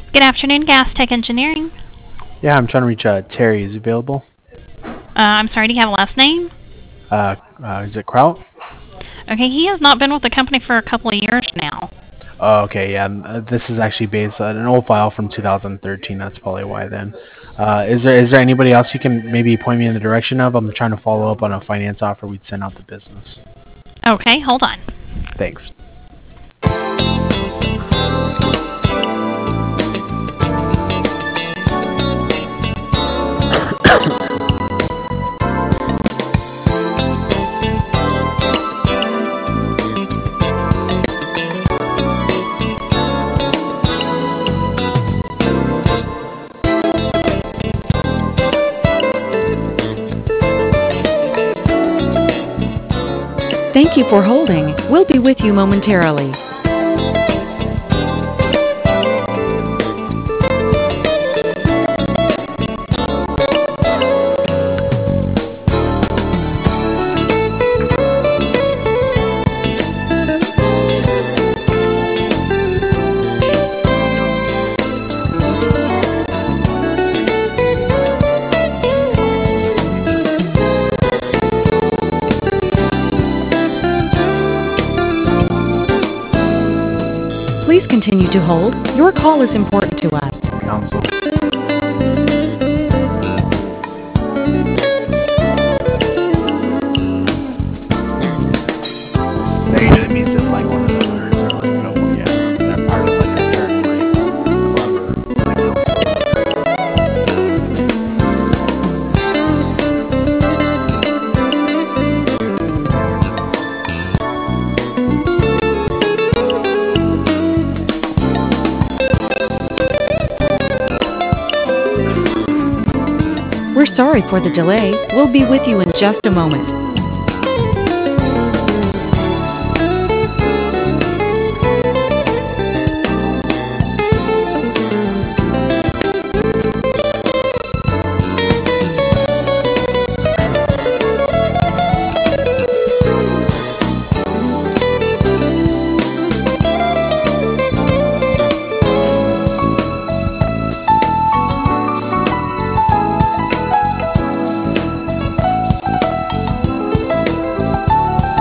Good afternoon, Gas Tech Engineering. Yeah, I'm trying to reach Terry. Is he available? I'm sorry, do you have a last name? Is it Kraut? Okay, he has not been with the company for a couple of years now. Oh, okay, yeah. This is actually based on an old file from 2013. That's probably why then. Is there anybody else you can maybe point me in the direction of? I'm trying to follow up on a finance offer we'd sent out the business. Okay, hold on. Thanks. Thank you for holding. We'll be with you momentarily. Please continue to hold. Your call is important to us. Council. That means it's like one of those, or like, yeah, they're part of like a certain like club or like council. We're sorry for the delay. We'll be with you in just a moment.